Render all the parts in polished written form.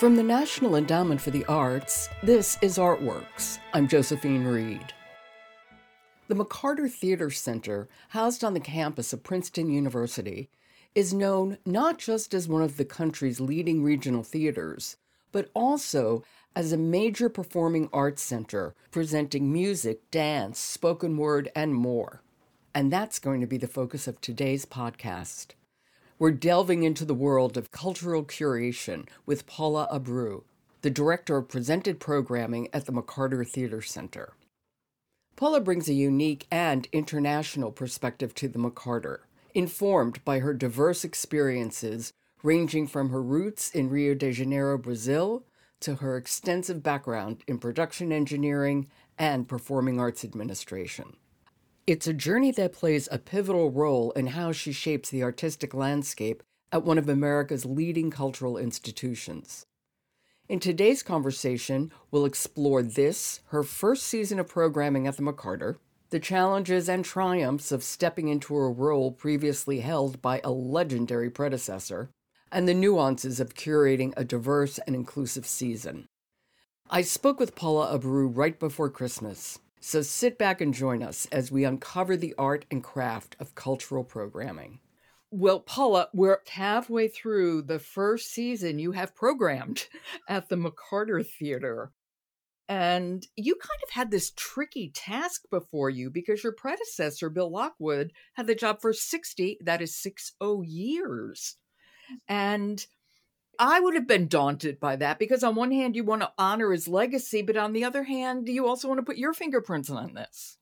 From the National Endowment for the Arts, this is Artworks. I'm Josephine Reed. The McCarter Theater Center, housed on the campus of Princeton University, is known not just as one of the country's leading regional theaters, but also as a major performing arts center presenting music, dance, spoken word, and more. And that's going to be the focus of today's podcast. We're delving into the world of cultural curation with Paula Abreu, the director of presented programming at the McCarter Theater Center. Paula brings a unique and international perspective to the McCarter, informed by her diverse experiences ranging from her roots in Rio de Janeiro, Brazil, to her extensive background in production engineering and performing arts administration. It's a journey that plays a pivotal role in how she shapes the artistic landscape at one of America's leading cultural institutions. In today's conversation, we'll explore this, her first season of programming at the McCarter, the challenges and triumphs of stepping into a role previously held by a legendary predecessor, and the nuances of curating a diverse and inclusive season. I spoke with Paula Abreu right before Christmas. So sit back and join us as we uncover the art and craft of cultural programming. Well, Paula, we're halfway through the first season you have programmed at the McCarter Theater. And you kind of had this tricky task before you because your predecessor, Bill Lockwood, had the job for 60 years. And I would have been daunted by that because on one hand, you want to honor his legacy, but on the other hand, you also want to put your fingerprints on this.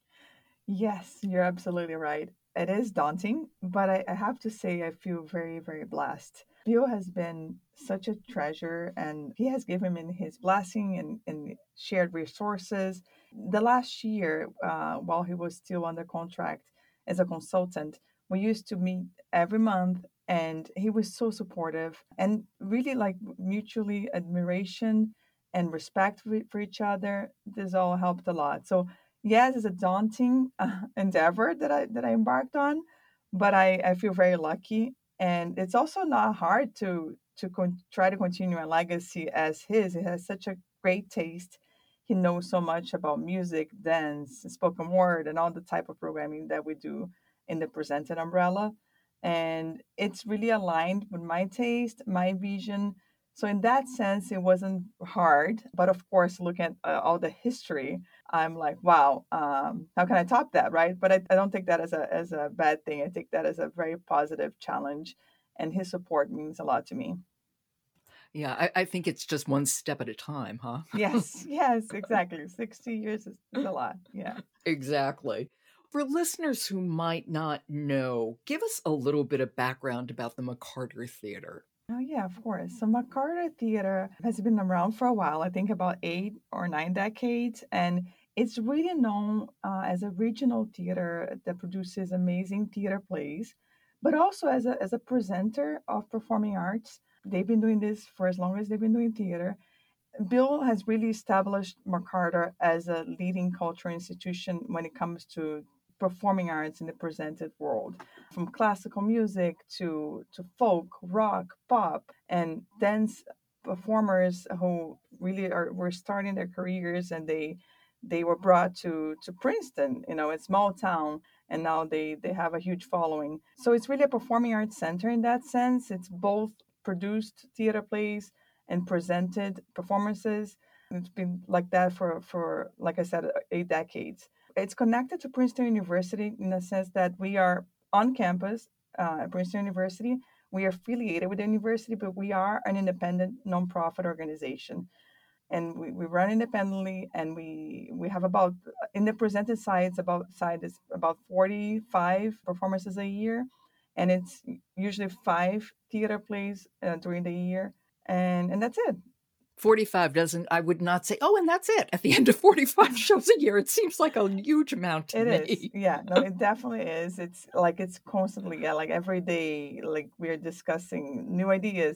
Yes, you're absolutely right. It is daunting, but I have to say I feel very, very blessed. Bill has been such a treasure, and he has given me his blessing and shared resources. The last year, while he was still under contract as a consultant, we used to meet every month, and he was so supportive and really like mutually admiration and respect for each other. This all helped a lot. So yes, it's a daunting endeavor that I embarked on, but I feel very lucky, and it's also not hard to try to continue a legacy as his. He has such a great taste. He knows so much about music, dance, spoken word, and all the type of programming that we do in the presented umbrella, and it's really aligned with my taste, my vision. So in that sense, it wasn't hard. But of course, looking at all the history, I'm like, wow, how can I top that, right? But I don't take that as a bad thing. I take that as a very positive challenge, and his support means a lot to me. Yeah, I think it's just one step at a time, huh? Yes, yes, exactly. 60 years is a lot. Yeah. Exactly. For listeners who might not know, give us a little bit of background about the McCarter Theater. Oh, yeah, of course. So McCarter Theater has been around for a while, I think about 8 or 9 decades. And it's really known as a regional theater that produces amazing theater plays, but also as a presenter of performing arts. They've been doing this for as long as they've been doing theater. Bill has really established McCarter as a leading cultural institution when it comes to performing arts in the presented world, from classical music to folk, rock, pop, and dance performers who really were starting their careers, and they were brought to Princeton, a small town, and now they have a huge following. So it's really a performing arts center in that sense. It's both produced theater plays and presented performances. It's been like that for like I said, 8 decades. It's connected to Princeton University in the sense that we are on campus at Princeton University. We are affiliated with the university, but we are an independent nonprofit organization. And we run independently, and we have about, in the presented side is about 45 performances a year, and it's usually 5 theater plays during the year, and that's it. 45 doesn't, I would not say, oh, and that's it. At the end of 45 shows a year, it seems like a huge amount to It me. is, yeah, no, it definitely is. It's constantly, yeah, like every day, like we're discussing new ideas.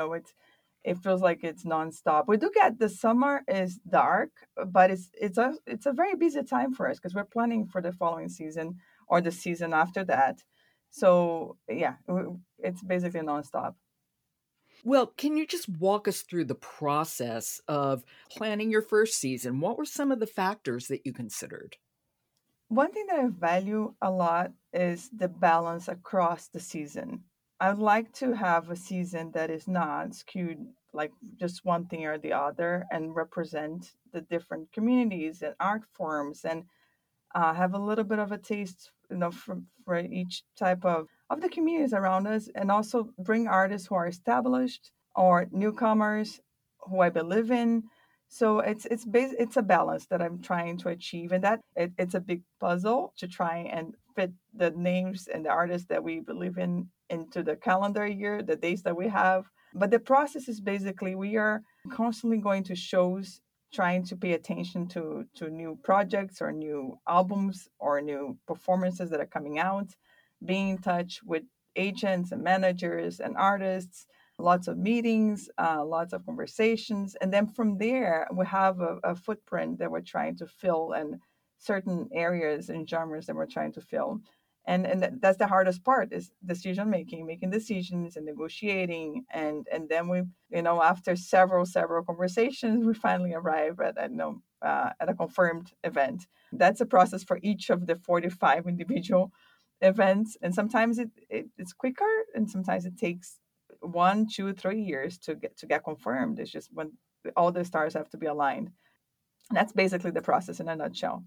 It feels like it's nonstop. We do get the summer is dark, but it's a very busy time for us because we're planning for the following season or the season after that. So yeah, it's basically nonstop. Well, can you just walk us through the process of planning your first season? What were some of the factors that you considered? One thing that I value a lot is the balance across the season. I would like to have a season that is not skewed like just one thing or the other and represent the different communities and art forms and have a little bit of a taste, for each type of the communities around us, and also bring artists who are established or newcomers who I believe in. So it's a balance that I'm trying to achieve, and it's a big puzzle to try and fit the names and the artists that we believe in into the calendar year, the dates that we have. But the process is basically we are constantly going to shows, trying to pay attention to new projects or new albums or new performances that are coming out, being in touch with agents and managers and artists, lots of meetings, lots of conversations. And then from there, we have a footprint that we're trying to fill and certain areas and genres that we're trying to fill. And that's the hardest part is decision making, making decisions and negotiating. And then we, after several conversations, we finally arrive at a confirmed event. That's a process for each of the 45 individual events, and sometimes it's quicker, and sometimes it takes 1, 2, 3 years to get confirmed. It's just when all the stars have to be aligned. And that's basically the process in a nutshell.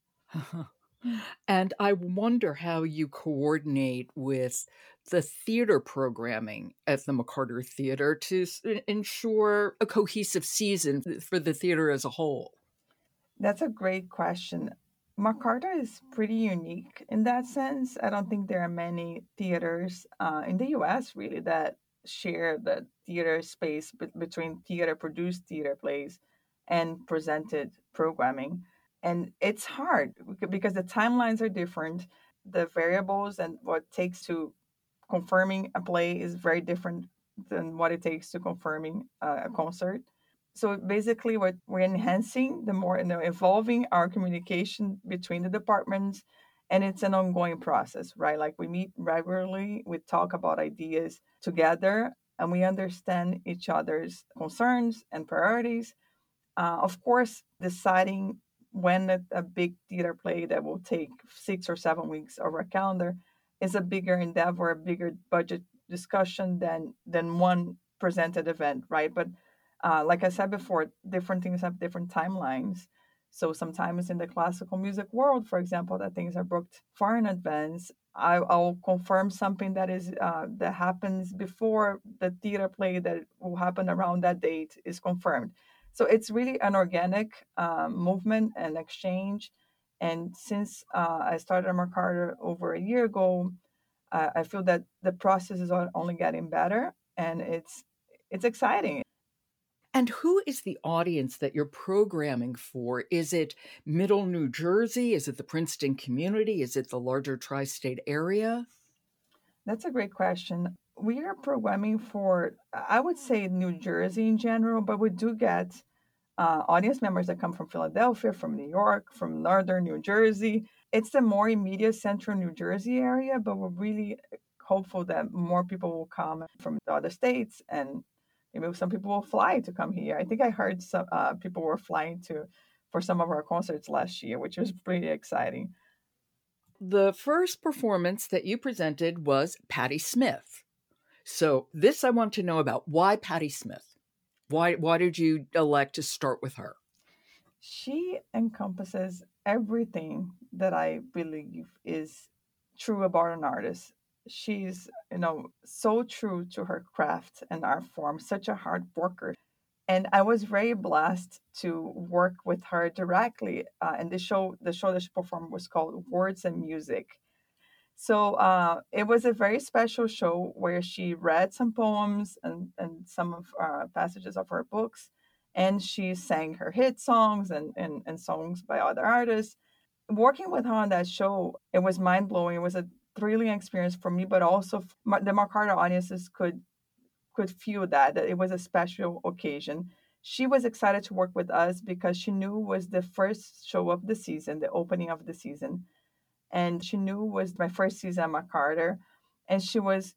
And I wonder how you coordinate with the theater programming at the McCarter Theater to ensure a cohesive season for the theater as a whole. That's a great question. McCarter is pretty unique in that sense. I don't think there are many theaters in the US really that share the theater space between theater produced theater plays and presented programming. And it's hard because the timelines are different. The variables and what it takes to confirming a play is very different than what it takes to confirming a concert. So basically, what we're enhancing the more, evolving our communication between the departments, and it's an ongoing process, right? Like we meet regularly, we talk about ideas together, and we understand each other's concerns and priorities. Of course, deciding when a big theater play that will take 6 or 7 weeks over a calendar is a bigger endeavor, a bigger budget discussion than one presented event, right? But like I said before, different things have different timelines. So sometimes in the classical music world, for example, that things are booked far in advance. I'll confirm something that happens before the theater play that will happen around that date is confirmed. So it's really an organic movement and exchange. And since I started at McCarter over a year ago, I feel that the process is only getting better, and it's exciting. And who is the audience that you're programming for? Is it Middle New Jersey? Is it the Princeton community? Is it the larger tri state area? That's a great question. We are programming for, I would say, New Jersey in general, but we do get audience members that come from Philadelphia, from New York, from northern New Jersey. It's the more immediate central New Jersey area, but we're really hopeful that more people will come from the other states, and maybe some people will fly to come here. I think I heard some people were flying to for some of our concerts last year, which was pretty exciting. The first performance that you presented was Patti Smith. So, this I want to know about. Why Patti Smith? Why did you elect to start with her? She encompasses everything that I believe is true about an artist. She's, so true to her craft and art form, such a hard worker. And I was very blessed to work with her directly. And the show that she performed was called Words and Music. So it was a very special show where she read some poems and some of passages of her books, and she sang her hit songs and songs by other artists. Working with her on that show, it was mind blowing. It was a thrilling experience for me, but also the McCarter audiences could feel that it was a special occasion. She was excited to work with us because she knew it was the first show of the season, the opening of the season, and she knew it was my first season at McCarter, and she was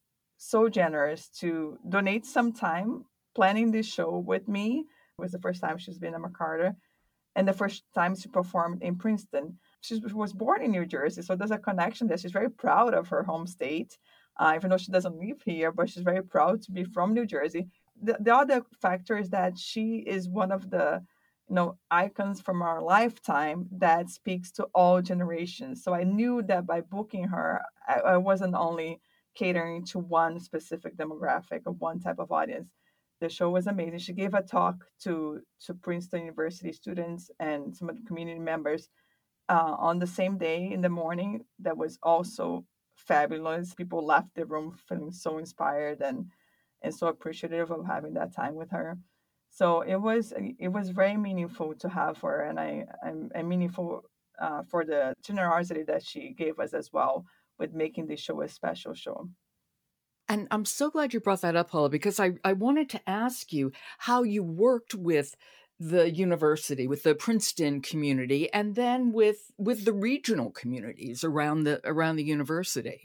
so generous to donate some time planning this show with me. It was the first time she's been a McCarter and the first time she performed in Princeton. She was born in New Jersey, so there's a connection there. She's very proud of her home state, even though she doesn't live here, but she's very proud to be from New Jersey. The other factor is that she is one of the icons from our lifetime that speaks to all generations. So I knew that by booking her, I wasn't only catering to one specific demographic or one type of audience. The show was amazing. She gave a talk to Princeton University students and some of the community members on the same day in the morning. That was also fabulous. People left the room feeling so inspired and so appreciative of having that time with her. So it was very meaningful to have her, and I'm meaningful for the generosity that she gave us as well with making this show a special show. And I'm so glad you brought that up, Paula, because I wanted to ask you how you worked with the university, with the Princeton community, and then with the regional communities around the university.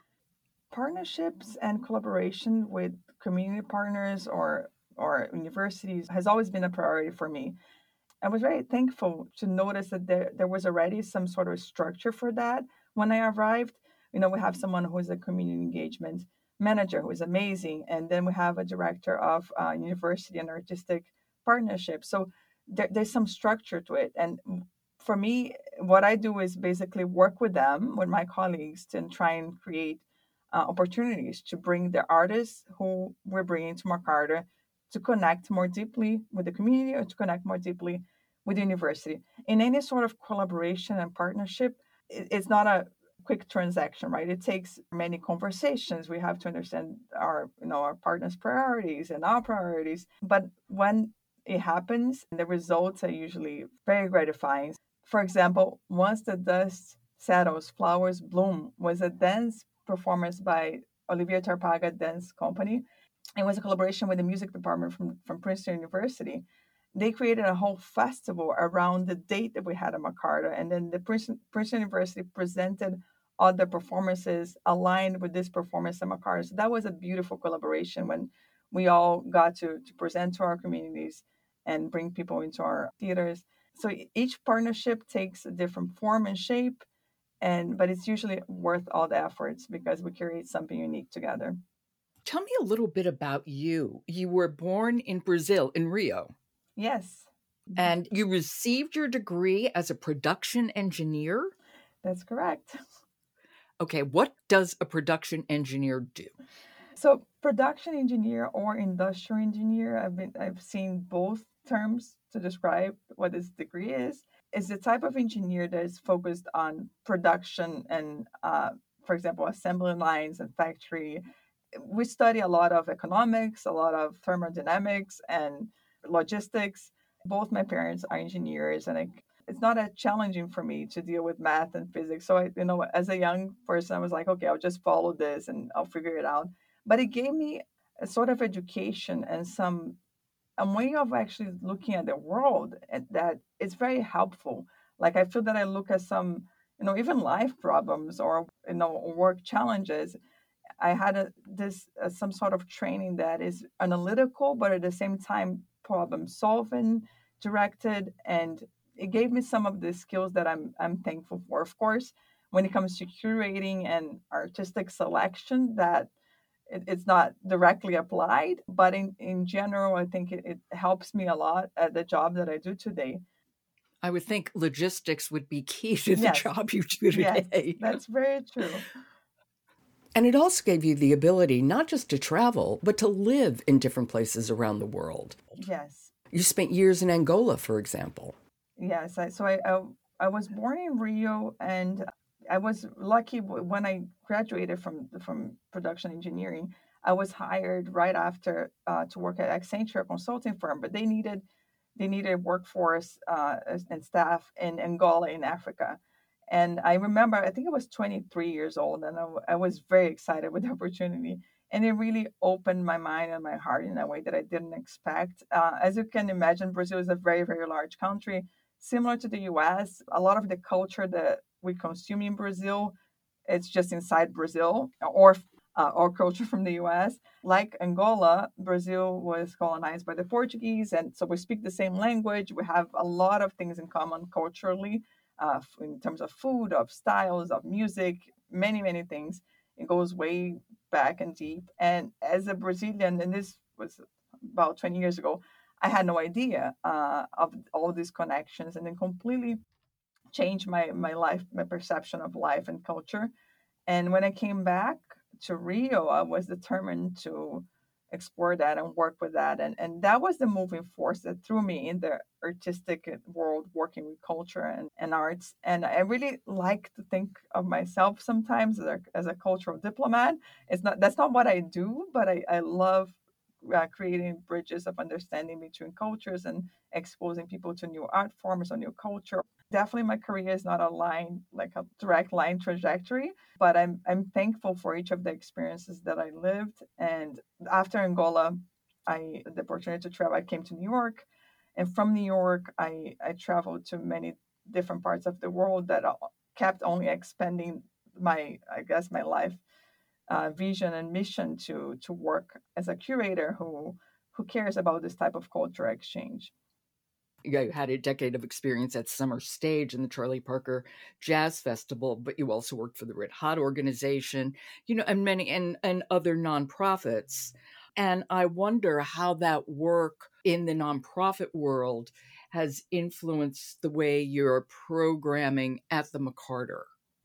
Partnerships and collaboration with community partners or universities has always been a priority for me. I was very thankful to notice that there was already some sort of structure for that when I arrived. We have someone who is a community engagement manager who is amazing, and then we have a director of university and artistic partnerships. So there's some structure to it. And for me, what I do is basically work with them, with my colleagues, to try and create opportunities to bring the artists who we're bringing to McCarter to connect more deeply with the community or to connect more deeply with the university. In any sort of collaboration and partnership, it's not a quick transaction, right? It takes many conversations. We have to understand our partners' priorities and our priorities. But when it happens, the results are usually very gratifying. For example, Once the Dust Settles, Flowers Bloom was a dance performance by Olivia Tarpaga Dance Company. It was a collaboration with the music department from Princeton University. They created a whole festival around the date that we had at McCarter, and then the Princeton University presented other performances aligned with this performance at McCarter. So that was a beautiful collaboration when we all got to present to our communities and bring people into our theaters. So each partnership takes a different form and shape, but it's usually worth all the efforts because we create something unique together. Tell me a little bit about you. You were born in Brazil, in Rio, Yes, and you received your degree as a production engineer. that's correct. Okay, what does a production engineer do? So production engineer or industrial engineer, I've seen both terms to describe what this degree is the type of engineer that is focused on production and for example, assembly lines and factory. We study a lot of economics, a lot of thermodynamics and logistics. Both my parents are engineers, and it's not as challenging for me to deal with math and physics. So as a young person, I was like, okay, I'll just follow this and I'll figure it out. But it gave me a sort of education and some a way of actually looking at the world that is very helpful. Like I feel that I look at some, even life problems or work challenges. I had this some sort of training that is analytical, but at the same time problem solving, directed, and it gave me some of the skills that I'm thankful for. Of course, when it comes to curating and artistic selection, that it's not directly applied, but in general, I think it helps me a lot at the job that I do today. I would think logistics would be key to the Yes, job you do yes, today. that's very true. And it also gave you the ability not just to travel, but to live in different places around the world. Yes, You spent years in Angola, for example. yes. I was born in Rio, and I was lucky when I graduated from production engineering. I was hired right after to work at Accenture, a consulting firm, but they needed workforce and staff in Angola in Africa. And I remember, I think I was 23 years old, and I was very excited with the opportunity. And it really opened my mind and my heart in a way that I didn't expect. As you can imagine, Brazil is a very, very large country, similar to the US. A lot of the culture that we consume in Brazil, it's just inside Brazil, or or culture from the US. Like Angola, Brazil was colonized by the Portuguese, and so we speak the same language. We have a lot of things in common culturally, in terms of food, of styles, of music, many, many things. It goes way back and deep. And as a Brazilian, and this was about 20 years ago, I had no idea of all these connections, and then completely changed my life, my perception of life and culture. And when I came back to Rio, I was determined to explore that and work with that. And that was the moving force that threw me in the artistic world, working with culture and arts. And I really like to think of myself sometimes as a cultural diplomat. It's not That's not what I do, but I love creating bridges of understanding between cultures and exposing people to new art forms or new culture. Definitely, my career is not a line, like a direct line trajectory, but I'm thankful for each of the experiences that I lived. And after Angola, I had the opportunity to travel. I came to New York, and from New York, I traveled to many different parts of the world that kept only expanding my, I guess, my life vision and mission to work as a curator who cares about this type of culture exchange. You had a decade of experience at Summer Stage and the Charlie Parker Jazz Festival, but you also worked for the Red Hot organization, and many and other nonprofits. And I wonder how that work in the nonprofit world has influenced the way you're programming at the McCarter.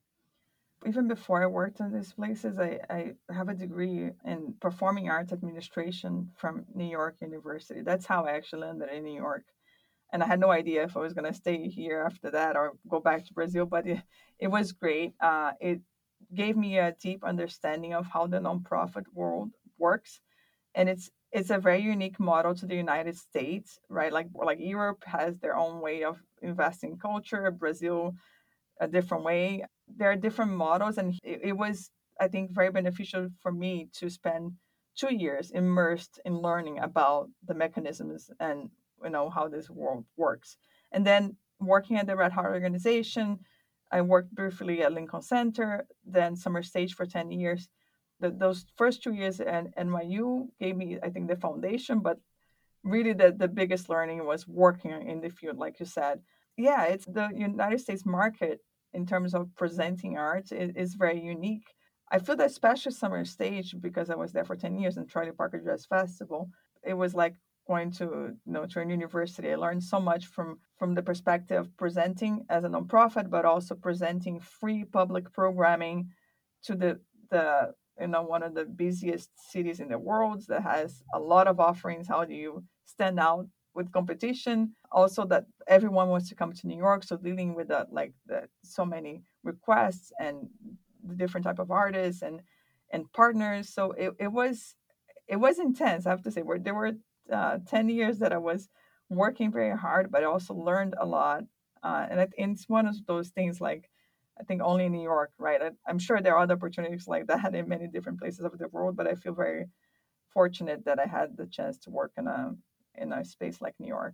Even before I worked in these places, I have a degree in performing arts administration from New York University. That's how I actually landed in New York. And I had no idea if I was going to stay here after that or go back to Brazil, but it was great. It gave me a deep understanding of how the nonprofit world works. And it's a very unique model to the United States, right? Like Europe has their own way of investing in culture, Brazil a different way. There are different models, and it was, I think, very beneficial for me to spend 2 years immersed in learning about the mechanisms and how this world works. And then working at the Red Heart organization, I worked briefly at Lincoln Center, then Summer Stage for 10 years. Those first 2 years at NYU gave me, I think, the foundation, but really the biggest learning was working in the field, like you said. Yeah, it's the United States market in terms of presenting art is very unique. I feel that especially Summer Stage, because I was there for 10 years in Charlie Parker Jazz Festival, it was like going to a university. I learned so much from the perspective of presenting as a nonprofit, but also presenting free public programming to the one of the busiest cities in the world that has a lot of offerings. How do you stand out with competition? Also, that everyone wants to come to New York, so dealing with the so many requests and the different type of artists and partners. So it was intense. I have to say, where there were 10 years that I was working very hard, but I also learned a lot. And it's one of those things like I think only in New York, right? I'm sure there are other opportunities like that in many different places of the world, but I feel very fortunate that I had the chance to work in a space like New York.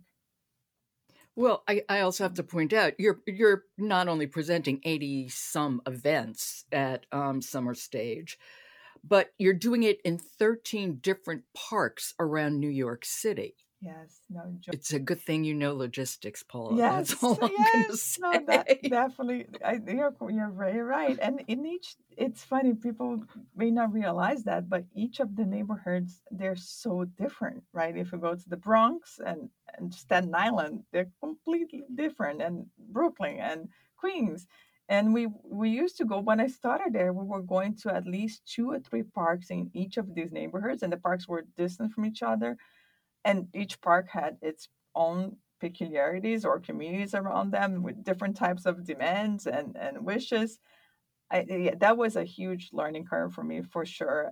Well, I also have to point out you're not only presenting 80 some events at Summer Stage, but you're doing it in 13 different parks around New York City. Yes, no, It's a good thing you know logistics, Paula. That's yes, all I'm going to yes, no, that say. definitely. You're very right. And in each, it's funny. People may not realize that, but each of the neighborhoods they're so different, right? If you go to the Bronx and Staten Island, they're completely different, and Brooklyn and Queens. And we used to go when I started there. We were going to at least 2 or 3 parks in each of these neighborhoods, and the parks were distant from each other, and each park had its own peculiarities or communities around them with different types of demands and wishes. Yeah, that was a huge learning curve for me for sure.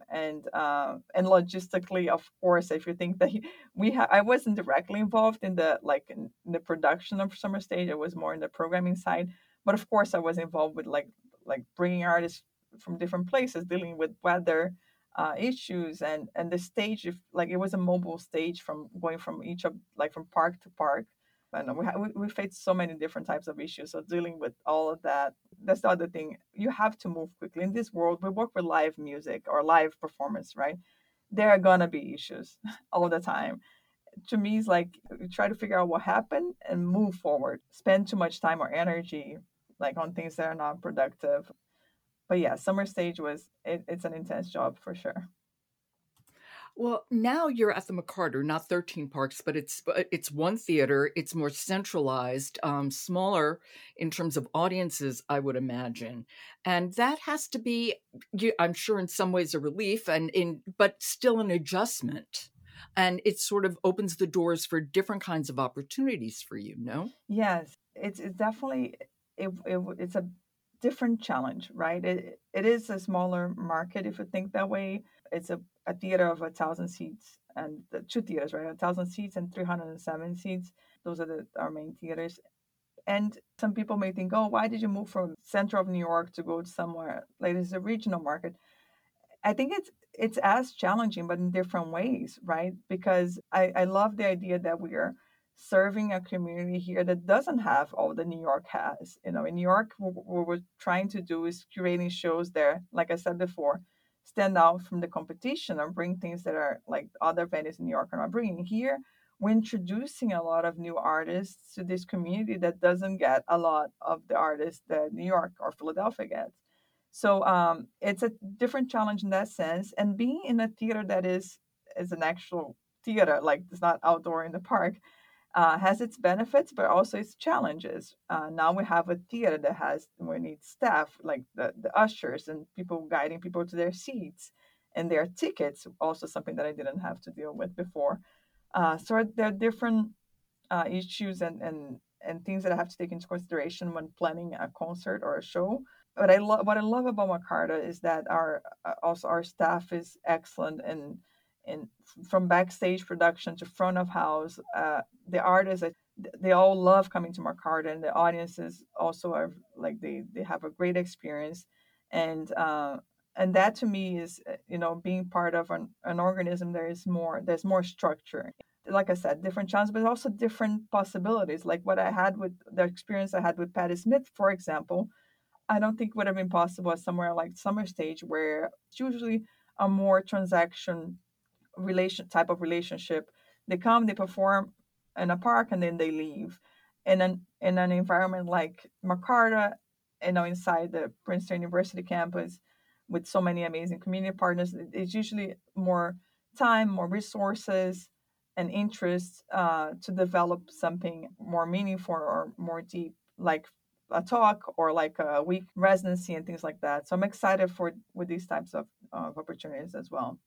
And logistically, of course, if you think that I wasn't directly involved in the production of Summer Stage. I was more in the programming side, but of course, I was involved with like bringing artists from different places, dealing with weather issues and the stage. If like it was a mobile stage from going from each of like from park to park. I know we face so many different types of issues. So dealing with all of that, that's the other thing. You have to move quickly. In this world, we work with live music or live performance, right? There are gonna be issues all the time. To me, it's like you try to figure out what happened and move forward. Spend too much time or energy like on things that are not productive. But yeah, summer stage it's an intense job for sure. Well, now you're at the McCarter, not 13 Parks, but it's one theater. It's more centralized, smaller in terms of audiences, I would imagine, and that has to be, I'm sure, in some ways a relief, and in but still an adjustment, and it sort of opens the doors for different kinds of opportunities for you. No. Yes, it's definitely it's a different challenge, right? It is a smaller market if you think that way. It's a theater of 1,000 seats and the two theaters, right? 1,000 seats and 307 seats. Those are our main theaters. And some people may think, oh, why did you move from center of New York to go to somewhere like this is a regional market? I think it's as challenging, but in different ways, right? Because I love the idea that we are serving a community here that doesn't have all that New York has. You know, in New York, what we're trying to do is curating shows there, like I said before, stand out from the competition and bring things that are like other venues in New York are not bringing. Here, we're introducing a lot of new artists to this community that doesn't get a lot of the artists that New York or Philadelphia gets. So it's a different challenge in that sense. And being in a theater that is an actual theater, like it's not outdoor in the park, has its benefits, but also its challenges. Now we have a theater that we need staff like the ushers and people guiding people to their seats and their tickets, also something that I didn't have to deal with before. So there are different issues and things that I have to take into consideration when planning a concert or a show. But what I love about Macarta is that our staff is excellent and from backstage production to front of house, the artists they all love coming to Macarta, and the audiences also are like they have a great experience, and that to me is being part of an organism. There's more structure, like I said, different challenges, but also different possibilities. Like what I had with the experience I had with Patti Smith, for example, I don't think would have been possible at somewhere like Summer Stage, where it's usually a more transaction type of relationship. They come, they perform in a park, and then they leave. In an environment like Macarta, inside the Princeton University campus, with so many amazing community partners, it's usually more time, more resources, and interest to develop something more meaningful or more deep, like a talk or like a week residency and things like that. So I'm excited for with these types of opportunities as well.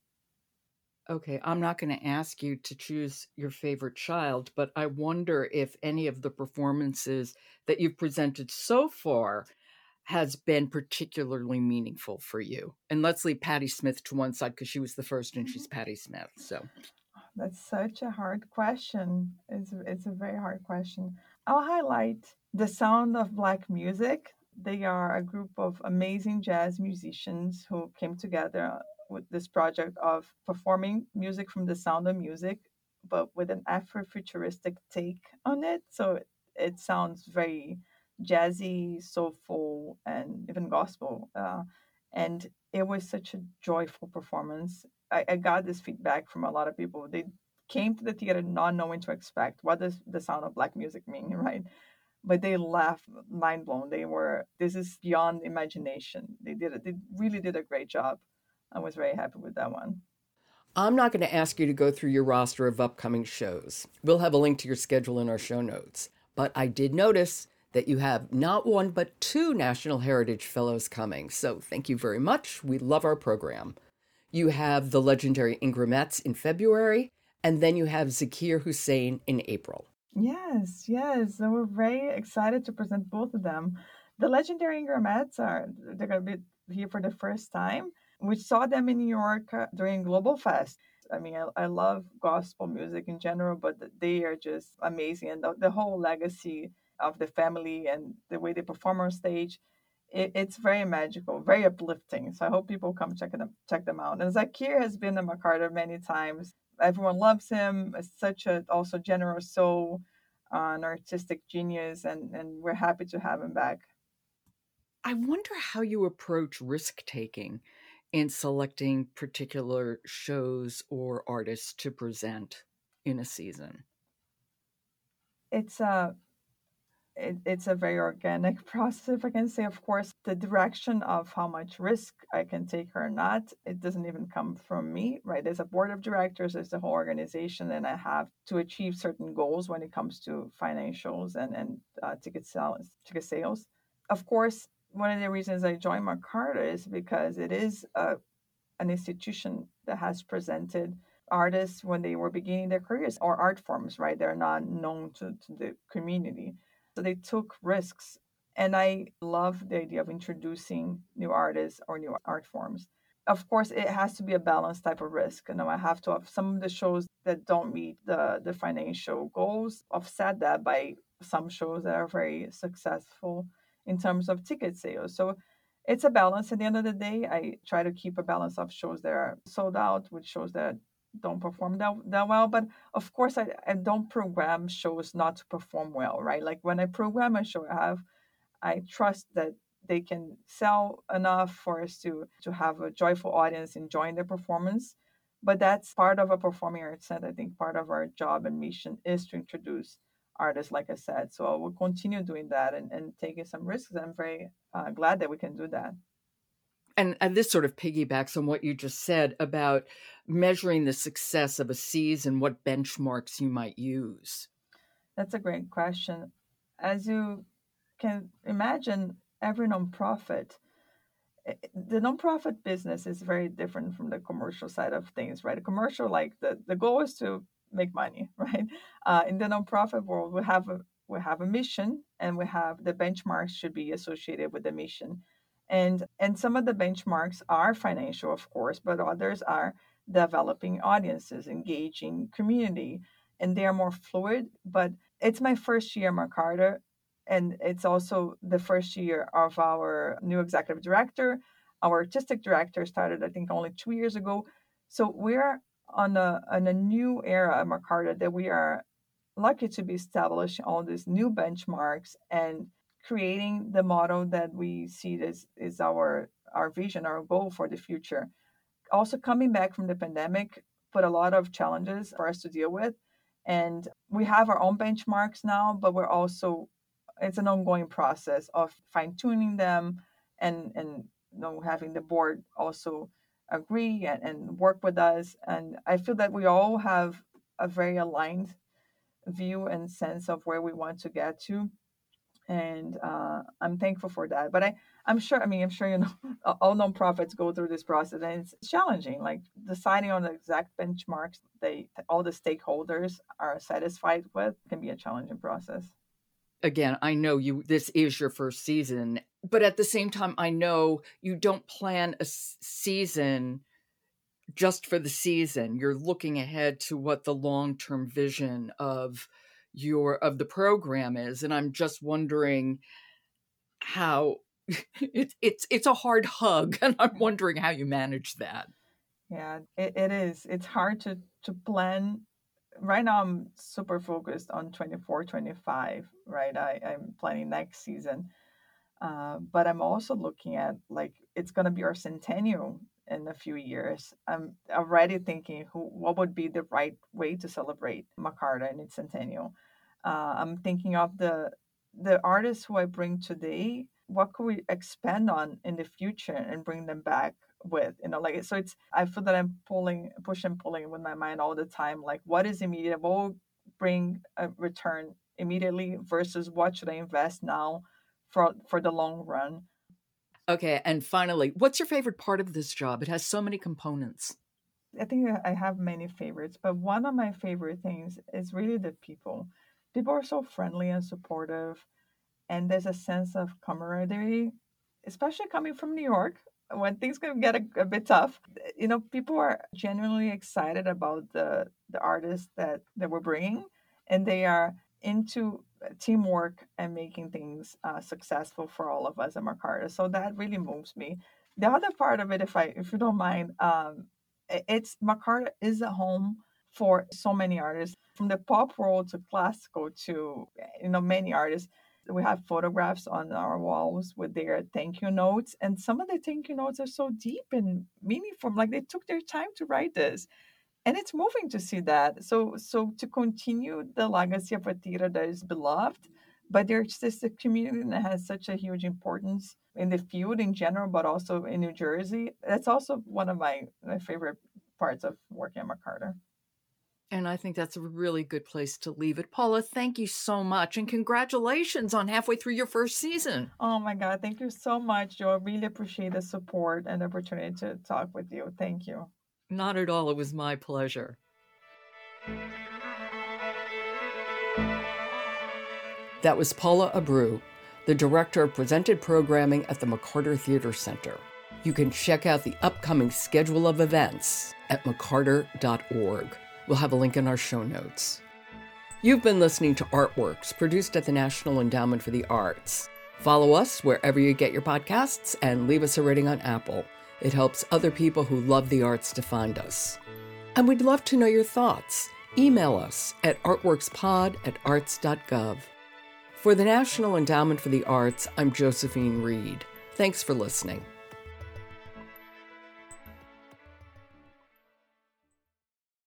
Okay, I'm not going to ask you to choose your favorite child, but I wonder if any of the performances that you've presented so far has been particularly meaningful for you. And let's leave Patti Smith to one side because she was the first and she's Patti Smith. So, That's such a hard question. It's a very hard question. I'll highlight The Sound of Black Music. They are a group of amazing jazz musicians who came together with this project of performing music from the sound of music, but with an Afrofuturistic take on it. So it sounds very jazzy, soulful, and even gospel. And it was such a joyful performance. I got this feedback from a lot of people. They came to the theater not knowing to expect. What does the sound of black music mean, right? But they left mind blown. This is beyond imagination. They really did a great job. I was very happy with that one. I'm not going to ask you to go through your roster of upcoming shows. We'll have a link to your schedule in our show notes. But I did notice that you have not one but two National Heritage Fellows coming. So thank you very much. We love our program. You have the legendary Ingramettes in February, and then you have Zakir Hussein in April. Yes, yes. So we're very excited to present both of them. The legendary Ingramettes they're going to be here for the first time. We saw them in New York during Global Fest. I mean, I love gospel music in general, but they are just amazing. And the whole legacy of the family and the way they perform on stage, it's very magical, very uplifting. So I hope people come check them out. And Zakir has been a Macarthur many times. Everyone loves him. Such a also generous soul. an artistic genius, and we're happy to have him back. I wonder how you approach risk taking in selecting particular shows or artists to present in a season. It's a it's a very organic process, if I can say. Of course, the direction of how much risk I can take or not, it doesn't even come from me, right? There's a board of directors, there's the whole organization, and I have to achieve certain goals when it comes to financials and ticket sales. Of course, one of the reasons I joined Macarta is because it is an institution that has presented artists when they were beginning their careers or art forms, right? They're not known to the community. So they took risks. And I love the idea of introducing new artists or new art forms. Of course, it has to be a balanced type of risk. I have to have some of the shows that don't meet the financial goals, offset that by some shows that are very successful in terms of ticket sales. So it's a balance. At the end of the day, I try to keep a balance of shows that are sold out with shows that don't perform that well. But of course, I don't program shows not to perform well, right? Like when I program a show, I trust that they can sell enough for us to have a joyful audience enjoying their performance. But that's part of a performing arts center. I think part of our job and mission is to introduce artists, like I said. So I will continue doing that and taking some risks. I'm very glad that we can do that. And this sort of piggybacks on what you just said about measuring the success of a season, what benchmarks you might use. That's a great question. As you can imagine, every nonprofit, the nonprofit business is very different from the commercial side of things, right? A commercial, like the goal is to make money, right? In the nonprofit world, we have a mission, and we have the benchmarks should be associated with the mission, and some of the benchmarks are financial, of course, but others are developing audiences, engaging community, and they are more fluid. But it's my first year, Macarta, and it's also the first year of our new executive director. Our artistic director started, I think, only 2 years ago. So we're on a new era at Macarta that we are lucky to be establishing all these new benchmarks and creating the model that we see as is our vision, our goal for the future. Also, coming back from the pandemic put a lot of challenges for us to deal with, and we have our own benchmarks now, but we're also it's an ongoing process of fine tuning them and having the board also agree and work with us. And I feel that we all have a very aligned view and sense of where we want to get to, and I'm thankful for that. But I'm sure. I mean, I'm sure all nonprofits go through this process, and it's challenging. Like deciding on the exact benchmarks all the stakeholders are satisfied with can be a challenging process. Again, I know this is your first season, but at the same time, I know you don't plan a season just for the season. You're looking ahead to what the long-term vision of the program is, and I'm just wondering how it's a hard hug, and I'm wondering how you manage that. Yeah, it is. It's hard to plan. Right now, I'm super focused on 24, 25. Right, I'm planning next season. But I'm also looking at, like, it's going to be our centennial in a few years. I'm already thinking what would be the right way to celebrate Macarta and its centennial. I'm thinking of the artists who I bring today. What could we expand on in the future and bring them back with? Like, so it's. I feel that I'm pushing, pulling with my mind all the time. Like, what is immediate? What will bring a return immediately versus what should I invest now for the long run. Okay, and finally, what's your favorite part of this job? It has so many components. I think I have many favorites, but one of my favorite things is really the people. People are so friendly and supportive, and there's a sense of camaraderie, especially coming from New York when things can get a bit tough. People are genuinely excited about the artists that we're bringing, and they are into teamwork and making things successful for all of us at Macarta. So that really moves me. The other part of it, if you don't mind, it's Macarta is a home for so many artists from the pop world to classical to, many artists. We have photographs on our walls with their thank you notes. And some of the thank you notes are so deep and meaningful. Like they took their time to write this. And it's moving to see that. So to continue the legacy of a theater that is beloved, but there's just a community that has such a huge importance in the field in general, but also in New Jersey. That's also one of my favorite parts of working at McCarter. And I think that's a really good place to leave it. Paula, thank you so much. And congratulations on halfway through your first season. Oh my God. Thank you so much, Joe. I really appreciate the support and the opportunity to talk with you. Thank you. Not at all. It was my pleasure. That was Paula Abreu, the Director of Presented Programming at the McCarter Theater Center. You can check out the upcoming schedule of events at mccarter.org. We'll have a link in our show notes. You've been listening to Artworks, produced at the National Endowment for the Arts. Follow us wherever you get your podcasts and leave us a rating on Apple. It helps other people who love the arts to find us. And we'd love to know your thoughts. Email us at artworkspod@arts.gov. For the National Endowment for the Arts, I'm Josephine Reed. Thanks for listening.